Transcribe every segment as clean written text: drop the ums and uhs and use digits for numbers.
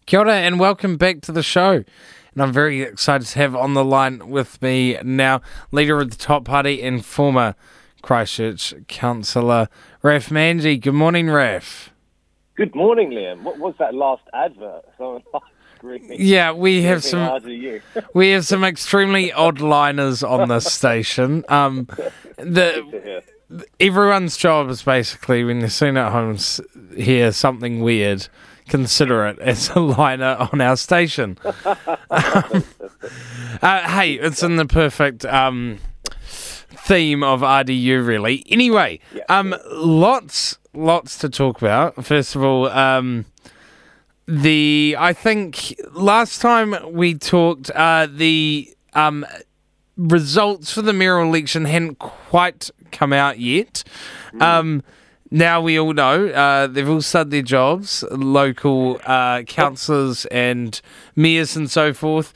Kia ora and welcome back to the show. And I'm very excited to have on the line with me now leader of the Top Party and former Christchurch councillor, Raf Manji. Good morning, Raf. Good morning, Liam. What was that last advert? Someone screaming. Yeah, we have some extremely odd liners on this station. Everyone's job is basically, when you're sitting at home hear something weird, consider it as a liner on our station. Hey, it's in the perfect theme of RDU, really. Anyway, lots to talk about. First of all, I think last time we talked, the results for the mayoral election hadn't quite come out yet. Now we all know they've all started their jobs, local councillors and mayors and so forth.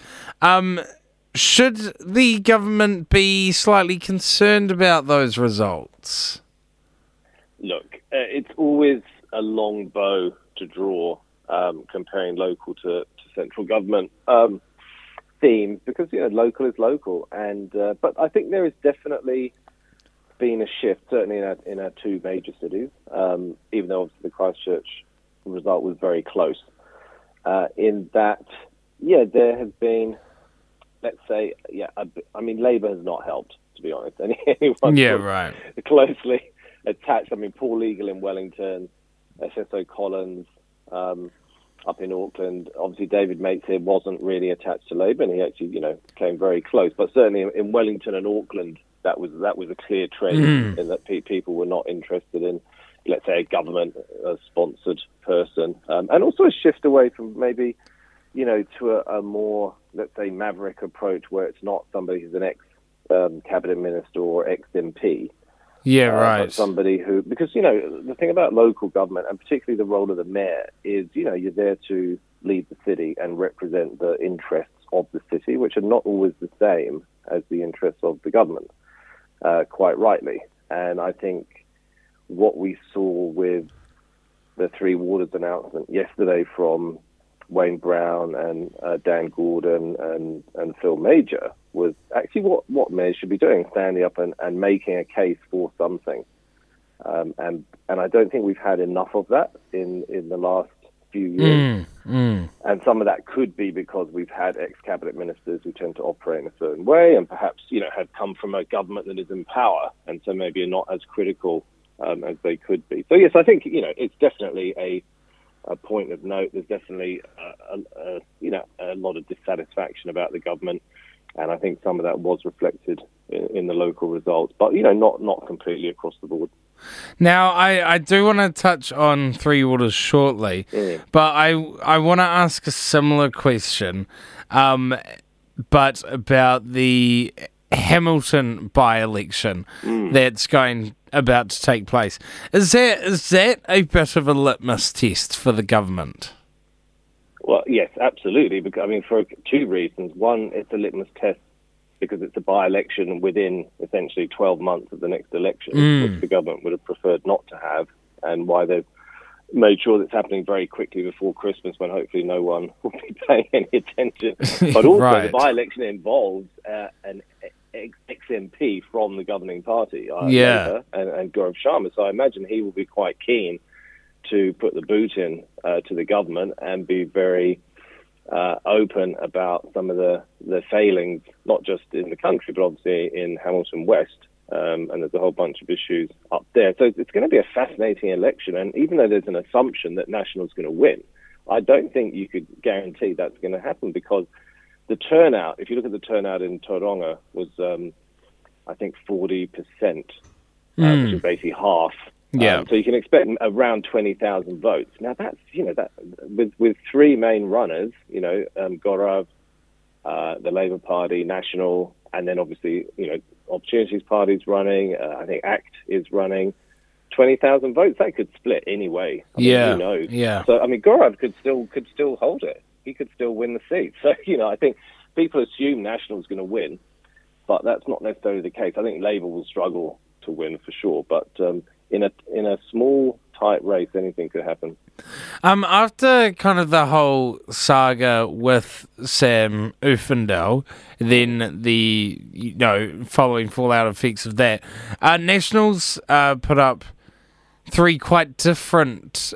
Should the government be slightly concerned about those results? Look, it's always a long bow to draw comparing local to central government themes because local is local, and but I think there has definitely been a shift, certainly in our two major cities, even though obviously the Christchurch result was very close. In that, there has been, let's say, Labour has not helped, to be honest. Anyone closely attached. Poor Legal in Wellington, SSO Collins up in Auckland. Obviously, David Mateshead wasn't really attached to Labour, and he actually, came very close. But certainly in Wellington and Auckland, that was a clear trend in that people were not interested in, let's say, a government-sponsored person, and also a shift away from maybe, to a more, let's say, maverick approach where it's not somebody who's an ex-cabinet minister or ex-MP. Yeah, right. But somebody who, because, the thing about local government, and particularly the role of the mayor, is, you're there to lead the city and represent the interests of the city, which are not always the same as the interests of the government, quite rightly. And I think what we saw with the Three Waters announcement yesterday from Wayne Brown and Dan Gordon and Phil Major was actually what mayors should be doing, standing up and making a case for something. And I don't think we've had enough of that in the last few years. And some of that could be because we've had ex-cabinet ministers who tend to operate in a certain way and perhaps, have come from a government that is in power and so maybe are not as critical as they could be. So, yes, I think, it's definitely a point of note. There's definitely a lot of dissatisfaction about the government, and I think some of that was reflected in the local results, but not completely across the board. Now, I do want to touch on Three Waters shortly, but I want to ask a similar question, but about the Hamilton by-election that's about to take place. Is that a bit of a litmus test for the government? Well, yes, absolutely. Because, for two reasons. One, it's a litmus test because it's a by-election within essentially 12 months of the next election, which the government would have preferred not to have, and why they've made sure that it's happening very quickly before Christmas when hopefully no one will be paying any attention. But also the by-election involves an ex-MP from the governing party, Labour, and Gaurav Sharma. So I imagine he will be quite keen to put the boot in to the government and be very open about some of the failings, not just in the country, but obviously in Hamilton West. And there's a whole bunch of issues up there. So it's going to be a fascinating election. And even though there's an assumption that National's going to win, I don't think you could guarantee that's going to happen because the turnout, if you look at the turnout in Tauranga, was, I think, 40%, which is basically half. So you can expect around 20,000 votes. Now that's, that with three main runners, Gaurav, the Labour Party, National, and then obviously, Opportunities Party's running. I think ACT is running. 20,000 votes, that could split anyway. Who knows? Yeah. So Gaurav could still hold it. He could still win the seat. So I think people assume National's going to win, but that's not necessarily the case. I think Labour will struggle to win for sure. But in a small tight race. Anything could happen. After kind of the whole saga with Sam Uffindell, then the following fallout effects of that, Nationals put up three quite different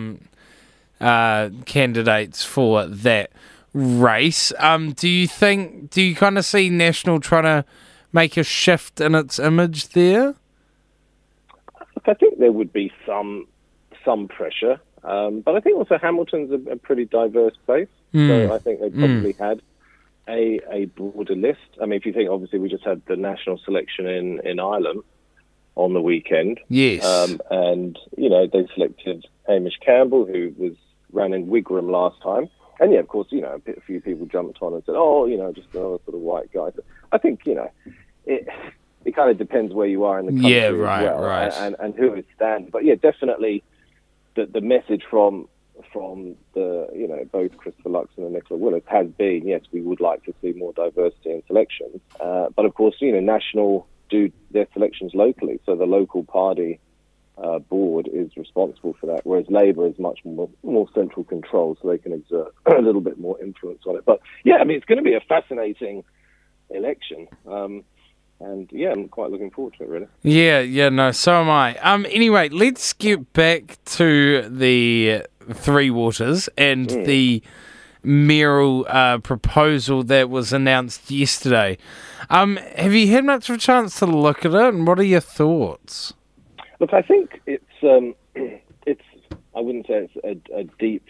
candidates for that race. Do you kind of see National trying to make a shift in its image there? I think there would be some pressure. But I think also Hamilton's a pretty diverse place. So I think they probably had a broader list. I mean, if you think, obviously, we just had the national selection in Ireland on the weekend. Yes. And, they selected Hamish Campbell, who ran in Wigram last time. And, yeah, of course, a few people jumped on and said, just another sort of white guy. So I think, it kind of depends where you are in the country as well, right. And who is standing. But, yeah, definitely the message from the both Christopher Luxon and Nicola Willis has been, yes, we would like to see more diversity in selections. But of course, National do their selections locally, so the local party board is responsible for that, whereas Labour is much more central control, so they can exert a little bit more influence on it. But yeah, I mean, it's going to be a fascinating election. And yeah, I'm quite looking forward to it, really. Yeah, no, so am I. Anyway, let's get back to the Three Waters and the mayoral proposal that was announced yesterday. Have you had much of a chance to look at it, and what are your thoughts? Look, I think it's I wouldn't say it's a deep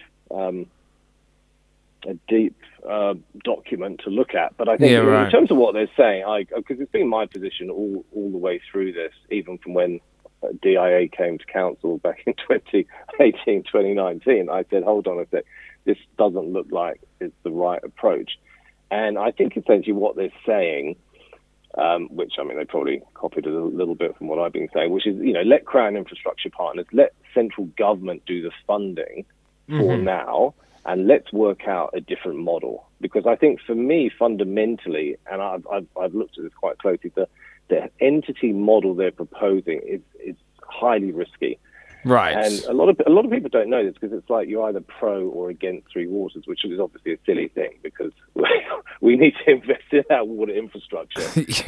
document to look at, but I think in terms of what they're saying, because it's been my position all the way through this, even from when DIA came to council back in 2018, 2019, I said, hold on a sec, this doesn't look like it's the right approach. And I think essentially what they're saying, which, I mean, they probably copied a little bit from what I've been saying, which is, let Crown Infrastructure Partners, let central government do the funding for now, and let's work out a different model. Because I think for me, fundamentally, and I've looked at this quite closely, the entity model they're proposing is highly risky. Right. And a lot of people don't know this, because it's like you're either pro or against Three Waters, which is obviously a silly thing, because we need to invest in our water infrastructure.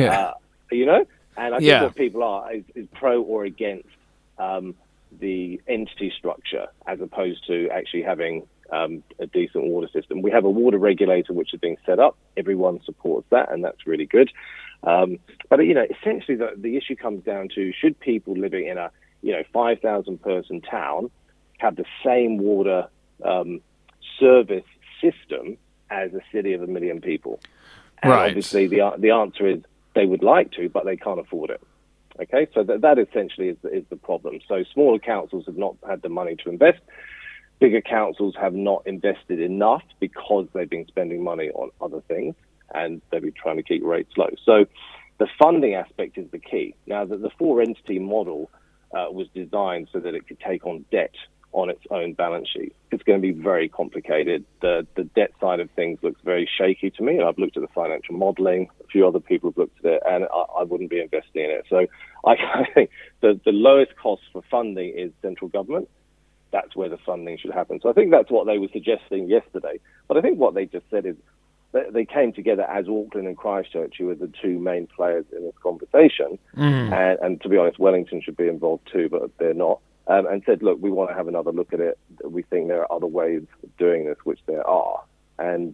And I think what people are is pro or against the entity structure, as opposed to actually having a decent water system. We have a water regulator which is being set up. Everyone supports that, and that's really good. But essentially the issue comes down to, should people living in a 5,000 person town have the same water service system as a city of 1 million people? And obviously the answer is they would like to, but they can't afford it. Okay, so that essentially is the problem. So smaller councils have not had the money to invest. Bigger councils have not invested enough because they've been spending money on other things, and they've been trying to keep rates low. So the funding aspect is the key. Now, the four-entity model was designed so that it could take on debt on its own balance sheet. It's going to be very complicated. The debt side of things looks very shaky to me, and I've looked at the financial modelling. A few other people have looked at it, and I wouldn't be investing in it. So I think the lowest cost for funding is central government. That's where the funding should happen. So I think that's what they were suggesting yesterday. But I think what they just said is they came together as Auckland and Christchurch, who are the two main players in this conversation. And to be honest, Wellington should be involved too, but they're not. And said, look, we want to have another look at it. We think there are other ways of doing this, which there are. And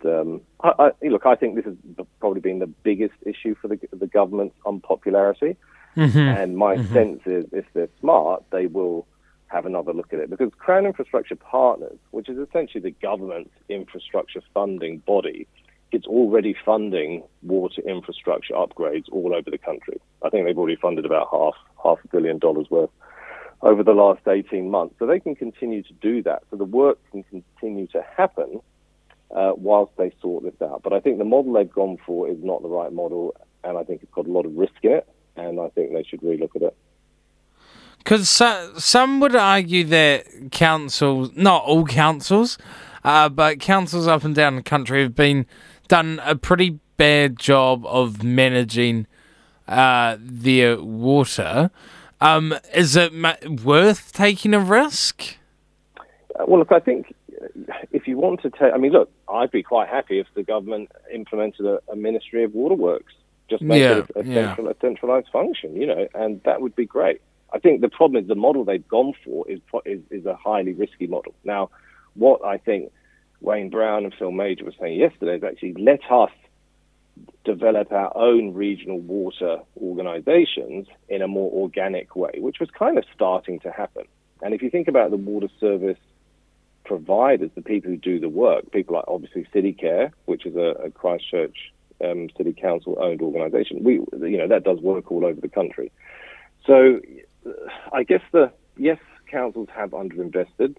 I think this has probably been the biggest issue for the government's unpopularity. And my sense is, if they're smart, they will have another look at it, because Crown Infrastructure Partners, which is essentially the government's infrastructure funding body, it's already funding water infrastructure upgrades all over the country. I think they've already funded about half $500 million worth over the last 18 months. So they can continue to do that. So the work can continue to happen whilst they sort this out. But I think the model they've gone for is not the right model, and I think it's got a lot of risk in it, and I think they should relook at it. Because some would argue that councils, not all councils, but councils up and down the country have done a pretty bad job of managing their water. Is it worth taking a risk? Well, look, I think if you want to take, I mean, look, I'd be quite happy if the government implemented a Ministry of Waterworks, just make it a centralised function, and that would be great. I think the problem is the model they've gone for is a highly risky model. Now, what I think Wayne Brown and Phil Major were saying yesterday is actually let us develop our own regional water organisations in a more organic way, which was kind of starting to happen. And if you think about the water service providers, the people who do the work, people like obviously CityCare, which is a Christchurch City Council owned organisation, that does work all over the country. So I guess yes, councils have underinvested.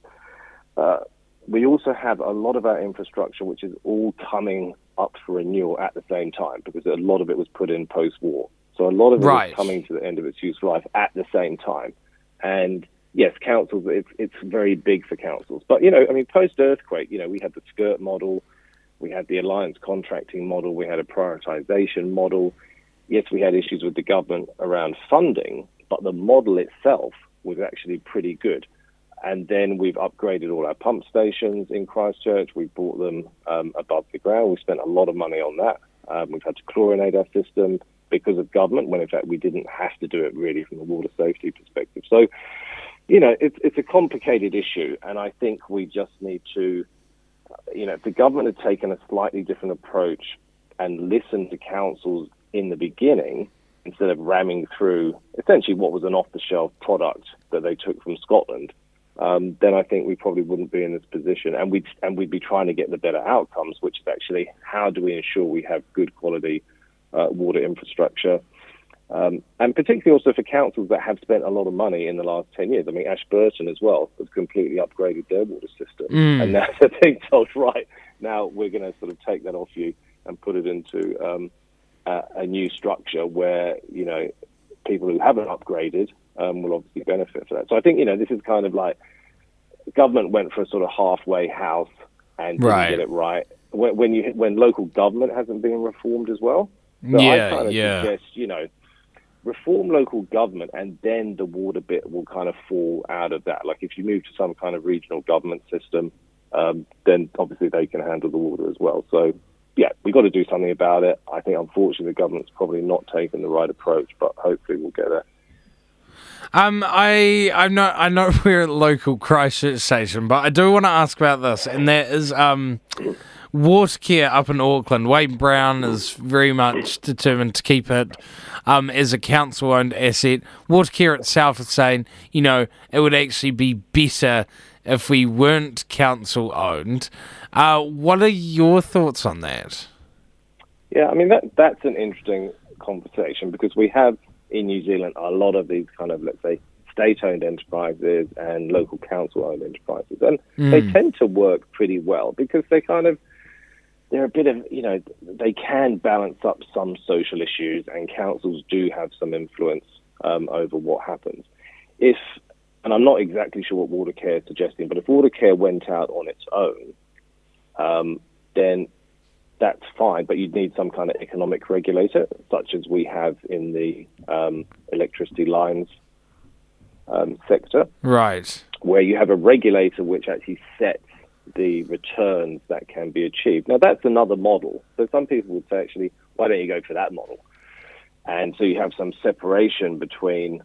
We also have a lot of our infrastructure which is all coming up for renewal at the same time, because a lot of it was put in post-war. So a lot of it is coming to the end of its useful life at the same time. And yes, councils, it's very big for councils. But, post-earthquake, we had the skirt model, we had the alliance contracting model, we had a prioritisation model. Yes, we had issues with the government around funding, but the model itself was actually pretty good. And then we've upgraded all our pump stations in Christchurch. We brought them above the ground. We spent a lot of money on that. We've had to chlorinate our system because of government, when in fact we didn't have to do it really from a water safety perspective. So, it's a complicated issue. And I think we just need to, if the government had taken a slightly different approach and listened to councils in the beginning, instead of ramming through essentially what was an off-the-shelf product that they took from Scotland, then I think we probably wouldn't be in this position, and we'd be trying to get the better outcomes, which is actually how do we ensure we have good quality water infrastructure, and particularly also for councils that have spent a lot of money in the last 10 years. I mean, Ashburton as well has completely upgraded their water system, and now they're being told, right, now we're going to sort of take that off you and put it into a new structure where, people who haven't upgraded will obviously benefit for that. So I think, this is kind of like government went for a sort of halfway house and didn't get it right. When local government hasn't been reformed as well. So I kind of suggest, reform local government, and then the water bit will kind of fall out of that. Like if you move to some kind of regional government system, then obviously they can handle the water as well. So yeah, we've got to do something about it. I think unfortunately the government's probably not taken the right approach, but hopefully we'll get there. I know we're at local Christchurch station, but I do want to ask about this, and that is Watercare up in Auckland. Wayne Brown is very much determined to keep it as a council-owned asset. Watercare itself is saying, it would actually be better if we weren't council-owned. What are your thoughts on that? Yeah, I mean, that's an interesting conversation, because we have in New Zealand a lot of these kind of, let's say, state-owned enterprises and local council-owned enterprises. And they tend to work pretty well because they're a bit of, they can balance up some social issues, and councils do have some influence over what happens. And I'm not exactly sure what Watercare is suggesting, but if Watercare went out on its own, then that's fine, but you'd need some kind of economic regulator, such as we have in the electricity lines sector. Right. Where you have a regulator which actually sets the returns that can be achieved. Now, that's another model. So some people would say, actually, why don't you go for that model? And so you have some separation between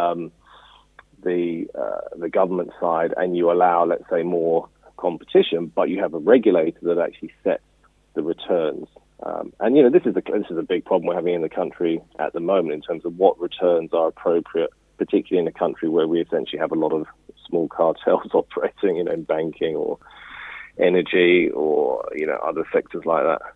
the government side, and you allow, let's say, more competition, but you have a regulator that actually sets the returns. And this is a big problem we're having in the country at the moment in terms of what returns are appropriate, particularly in a country where we essentially have a lot of small cartels operating, in banking or energy or other sectors like that.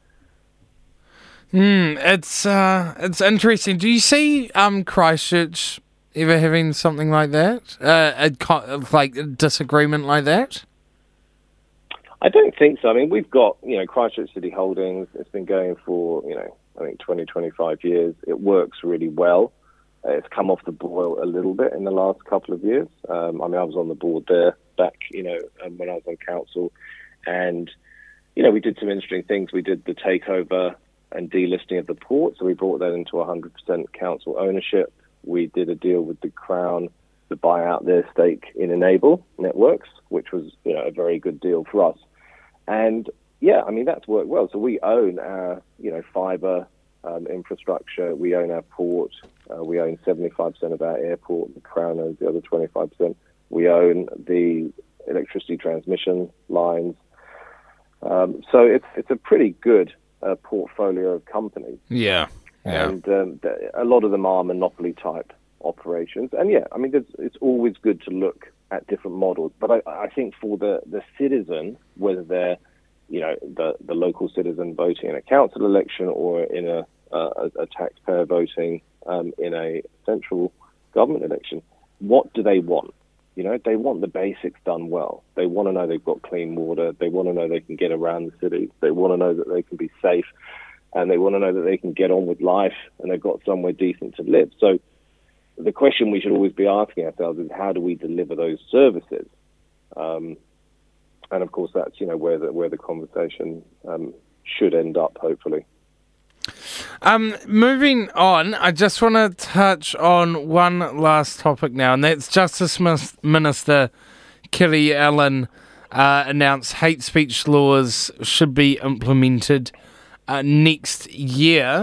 It's interesting. Do you see Christchurch ever having something like that? Like a disagreement like that? I don't think so. I mean, we've got, Christchurch City Holdings. It's been going for, I think 20, 25 years. It works really well. It's come off the boil a little bit in the last couple of years. I was on the board there back, when I was on council. And, we did some interesting things. We did the takeover and delisting of the port. So we brought that into 100% council ownership. we did a deal with the Crown to buy out their stake in Enable Networks, which was, a very good deal for us. And yeah, I mean, that's worked well. So we own our, fiber infrastructure. We own our port. We own 75% of our airport. The Crown owns the other 25%. We own the electricity transmission lines. So it's a pretty good portfolio of companies. Yeah. And a lot of them are monopoly type operations. And yeah, I mean, it's always good to look at different models. But I think for the citizen, whether they're, the local citizen voting in a council election or in a taxpayer voting in a central government election, what do they want? They want the basics done well. They want to know they've got clean water. They want to know they can get around the city. They want to know that they can be safe. And they want to know that they can get on with life and they've got somewhere decent to live. So the question we should always be asking ourselves is, how do we deliver those services? And of course, that's, where the conversation should end up, hopefully. Moving on, I just want to touch on one last topic now, and that's Justice Minister Kiri Allan announced hate speech laws should be implemented next year.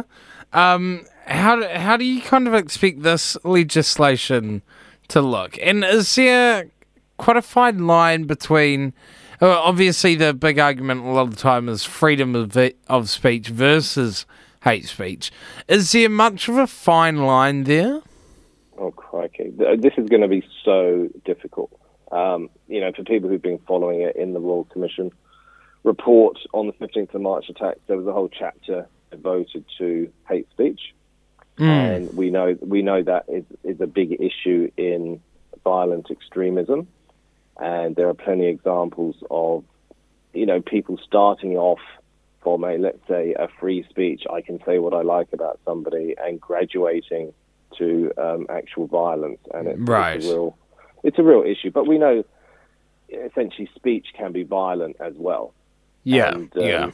How do you kind of expect this legislation to look? And is there quite a fine line between... obviously, the big argument a lot of the time is freedom of speech versus hate speech. Is there much of a fine line there? Oh, crikey. This is going to be so difficult. For people who've been following it in the Royal Commission report on the 15th of March attacks, there was a whole chapter devoted to hate speech. And we know that is a big issue in violent extremism. And there are plenty of examples of, people starting off from let's say, a free speech, I can say what I like about somebody, and graduating to actual violence. And it's a real issue. But we know, essentially, speech can be violent as well. Yeah, and,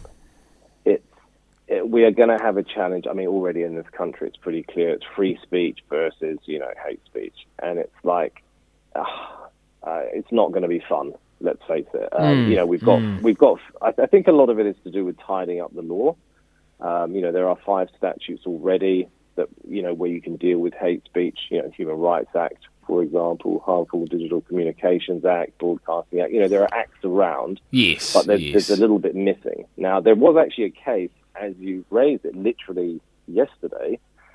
we are going to have a challenge. I mean, already in this country, it's pretty clear. It's free speech versus, hate speech. And it's like, it's not going to be fun. Let's face it. We've got. I think a lot of it is to do with tidying up the law. There are 5 statutes already that where you can deal with hate speech. Human Rights Act, for example, Harmful Digital Communications Act, Broadcasting Act. There are acts around. Yes, but there's a little bit missing. Now, there was actually a case, as you raised it, literally yesterday,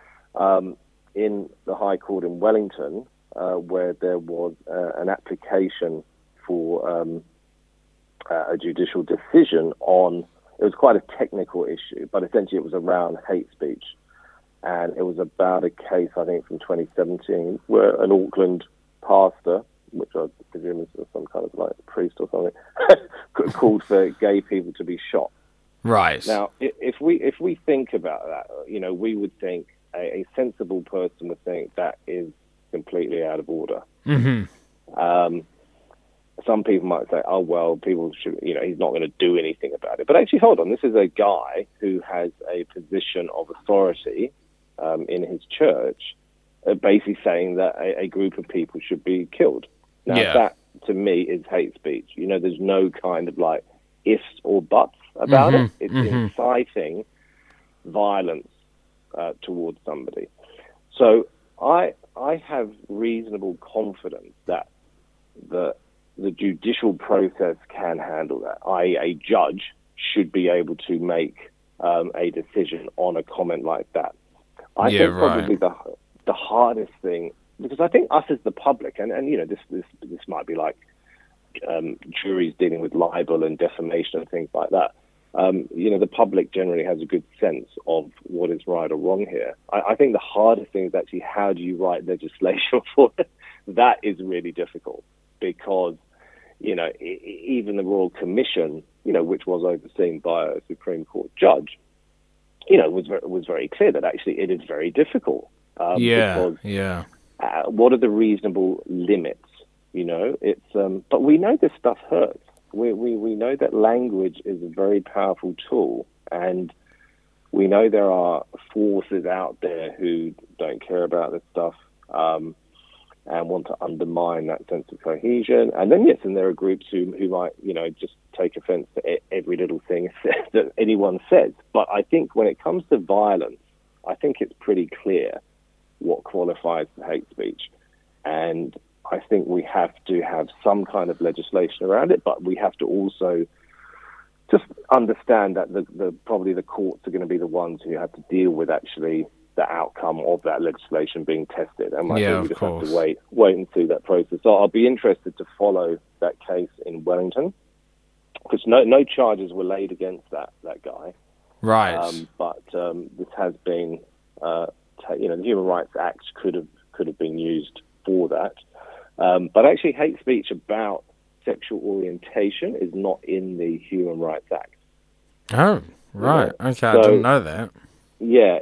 in the High Court in Wellington, where there was an application for a judicial decision on, it was quite a technical issue, but essentially it was around hate speech. And it was about a case, I think, from 2017, where an Auckland pastor, which I presume is some kind of like priest or something, called for gay people to be shot. Right. Now, if we think about that, we would think a sensible person would think that is completely out of order. Mm-hmm. Some people might say, oh, well, people should, he's not going to do anything about it. But actually, hold on, this is a guy who has a position of authority in his church, basically saying that a group of people should be killed. Now, that, to me, is hate speech. There's no kind of like ifs or buts about it. It's inciting violence towards somebody. So I have reasonable confidence that the judicial process can handle that. A judge should be able to make a decision on a comment like that. I think probably the hardest thing, because I think us as the public, and this might be like juries dealing with libel and defamation and things like that. The public generally has a good sense of what is right or wrong here. I think the hardest thing is actually, how do you write legislation for it? That is really difficult, because even the Royal Commission, which was overseen by a Supreme Court judge, was very clear that actually it is very difficult. Because what are the reasonable limits? But we know this stuff hurts. We know that language is a very powerful tool, and we know there are forces out there who don't care about this stuff, and want to undermine that sense of cohesion. And then, yes, and there are groups who might, just take offence to every little thing that anyone says. But I think when it comes to violence, I think it's pretty clear what qualifies as hate speech. And I think we have to have some kind of legislation around it, but we have to also just understand that probably the courts are going to be the ones who have to deal with actually the outcome of that legislation being tested. And I think we just have to wait and see that process. So I'll be interested to follow that case in Wellington, because no charges were laid against that guy. Right. But this has been, the Human Rights Act could have been used for that. But actually, hate speech about sexual orientation is not in the Human Rights Act. Oh, right. Okay, so, I didn't know that. Yeah,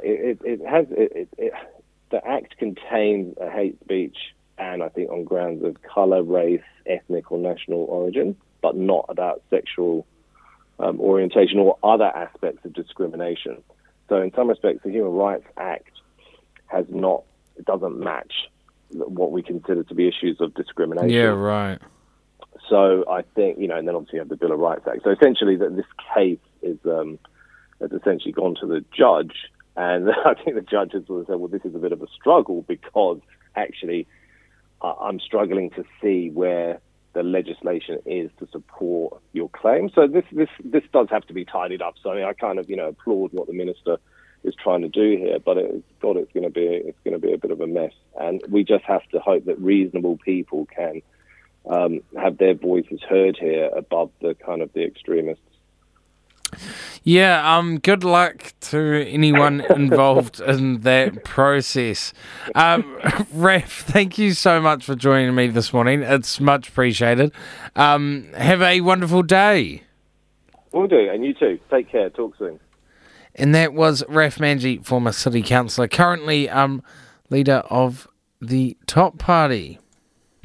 the Act contains a hate speech, and I think on grounds of colour, race, ethnic or national origin, but not about sexual orientation or other aspects of discrimination. So in some respects, the Human Rights Act doesn't match what we consider to be issues of discrimination. Yeah, right. So I think, and then obviously you have the Bill of Rights Act. So essentially this case has essentially gone to the judge, and I think the judge has sort of said, well, this is a bit of a struggle because actually I'm struggling to see where the legislation is to support your claim. So this does have to be tidied up. So I kind of, applaud what the minister is trying to do here, but it's going to be a bit of a mess. And we just have to hope that reasonable people can have their voices heard here above the kind of the extremists. Yeah, good luck to anyone involved in that process. Raph, thank you so much for joining me this morning. It's much appreciated. Have a wonderful day. Will do, and you too. Take care. Talk soon. And that was Raph Manji, former city councillor, currently leader of the Top Party.